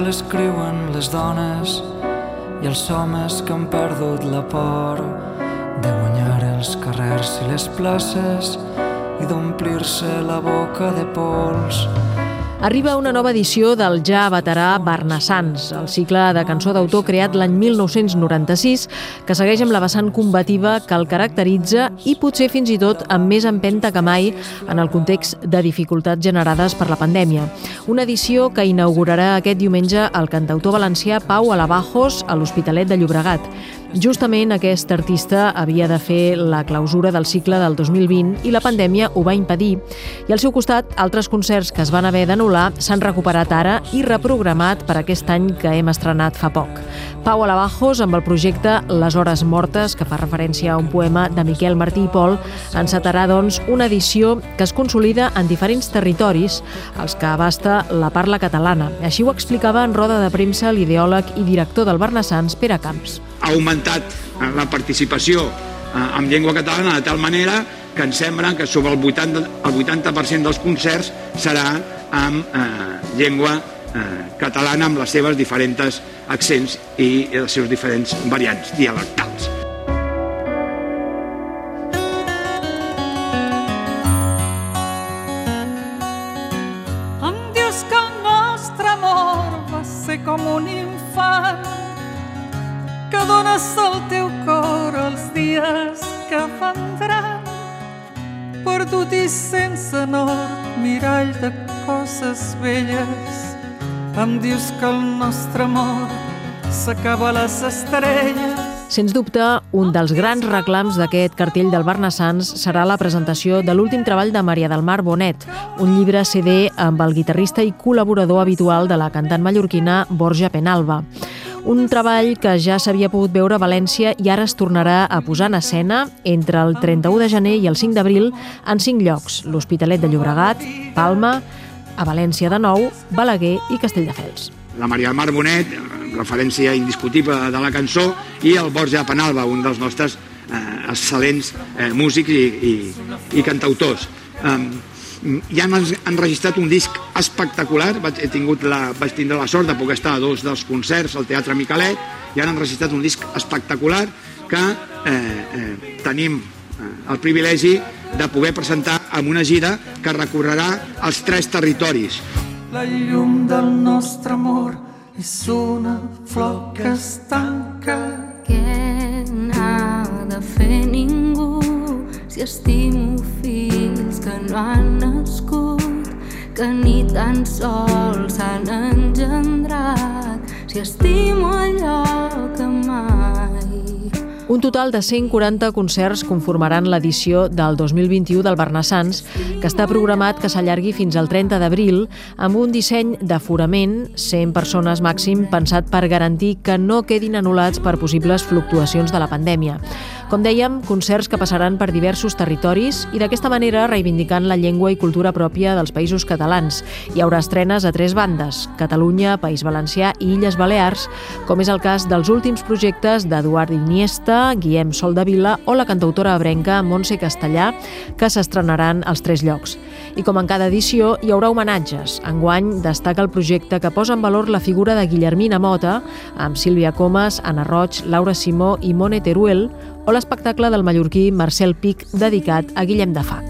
l'escriuen les dones i els homes que han perdut la por de guanyar els carrers i les places i d'omplir-se la boca de pols. Arriba una nova edició del ja veterà Barnassans, el cicle de cançó d'autor creat l'any 1996, que segueix amb la vessant combativa que el caracteritza i potser fins i tot amb més empenta que mai en el context de dificultats generades per la pandèmia. Una edició que inaugurarà aquest diumenge el cantautor valencià Pau Alabajos a l'Hospitalet de Llobregat. Justament aquest artista havia de fer la clausura del cicle del 2020 i la pandèmia ho va impedir. I al seu costat, altres concerts que es van haver d'anul·lar s'han recuperat ara i reprogramat per aquest any que hem estrenat fa poc. Pau Alabajos, amb el projecte Les hores mortes, que fa referència a un poema de Miquel Martí i Pol, encetarà, doncs, una edició que es consolida en diferents territoris, els que abasta la parla catalana. Així ho explicava en roda de premsa l'ideòleg i director del Barnassans, Pere Camps. Ha augmentat la participació en llengua catalana de tal manera que ens sembla que sobre el 80% dels concerts serà en llengua catalana amb les seves diferents accents i les seves diferents variants dialectals. Em dius que el nostre amor va ser com un infant que dones el teu cor els dies que vendran, perdut i sense nord, mirall de coses velles. Em dius que el nostre amor s'acaba a les estrelles. Sens dubte, un dels grans reclams d'aquest cartell del Barnassans serà la presentació de l'últim treball de Maria del Mar Bonet, un llibre CD amb el guitarrista i col·laborador habitual de la cantant mallorquina Borja Penalba. Un treball que ja s'havia pogut veure a València i ara es tornarà a posar en escena entre el 31 de gener i el 5 d'abril en 5 llocs: l'Hospitalet de Llobregat, Palma, a València de nou, Balaguer i Castelldefels. La Maria del Mar Bonet, referència indiscutible de la cançó, i el Borja Penalba, un dels nostres excel·lents músics i cantautors. Ja han enregistrat un disc espectacular, vaig tindre la sort de poder estar a 2 dels concerts al Teatre Micalet, i han enregistrat un disc espectacular que tenim el privilegi de poder presentar amb una gira que recorrerà els 3 territoris. La llum del nostre amor és una flor que es tanca. Què n'ha de fer ningú si estimo fills que no han nascut, que ni tan sols s'han engendrat, si estimo allò que mai... Un total de 140 concerts conformaran l'edició del 2021 del Barnassans, que està programat que s'allargui fins al 30 d'abril amb un disseny d'aforament, 100 persones màxim, pensat per garantir que no quedin anul·lats per possibles fluctuacions de la pandèmia. Com dèiem, concerts que passaran per diversos territoris i d'aquesta manera reivindicant la llengua i cultura pròpia dels països catalans. Hi haurà estrenes a 3 bandes: Catalunya, País Valencià i Illes Balears, com és el cas dels últims projectes d'Eduard Iniesta, Guillem Soldavila o la cantautora ebrenca Montse Castellà, que s'estrenaran als 3 llocs. I com en cada edició, hi haurà homenatges. Enguany destaca el projecte que posa en valor la figura de Guillermina Mota, amb Sílvia Comas, Anna Roig, Laura Simó i Mone Teruel, o l'espectacle del mallorquí Marcel Pic dedicat a Guillem de Fac.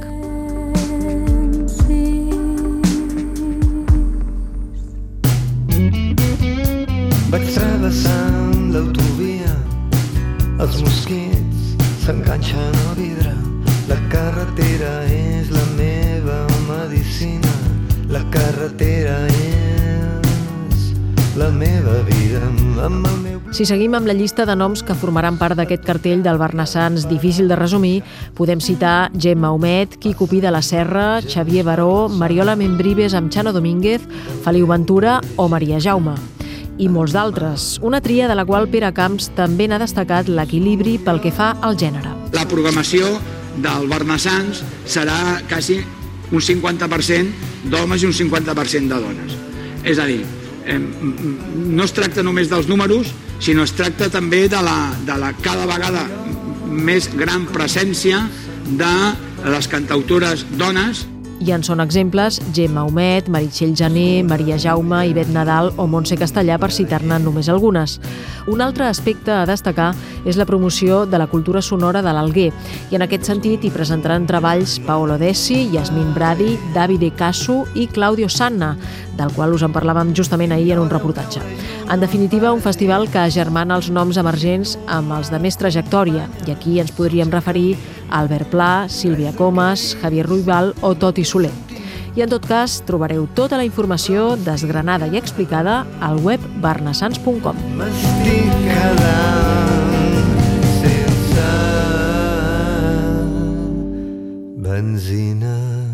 Vaig travessant l'autovia, els mosquits s'enganxen al vidre. La carretera és la meva medicina, la carretera és la meva vida. Amb el meu... Si seguim amb la llista de noms que formaran part d'aquest cartell del Barnassans difícil de resumir, podem citar Gemma Humet, Quico Pi de la Serra, Xavier Baró, Mariola Membrives amb Chano Domínguez, Feliu Ventura o Maria Jaume. I molts d'altres, una tria de la qual Pere Camps també n'ha destacat l'equilibri pel que fa al gènere. La programació del Barnassans serà quasi un 50% d'homes i un 50% de dones. És a dir, no es tracta només dels números, sinó es tracta també de la cada vegada més gran presència de les cantautores dones I en són exemples Gemma Humet, Meritxell Jané, Maria Jaume, Ivet Nadal o Montse Castellà, per citar-ne només algunes. Un altre aspecte a destacar és la promoció de la cultura sonora de l'Alguer, i en aquest sentit hi presentaran treballs Paolo Dessi, Yasmin Bradi, Davide Casu i Claudio Sanna, del qual us en parlàvem justament ahir en un reportatge. En definitiva, un festival que agermana els noms emergents amb els de més trajectòria, i aquí ens podríem referir a Albert Pla, Sílvia Comas, Javier Ruibal o Toti Soler. I en tot cas, trobareu tota la informació desgranada i explicada al web barnassans.com. M'estic quedant sense benzina.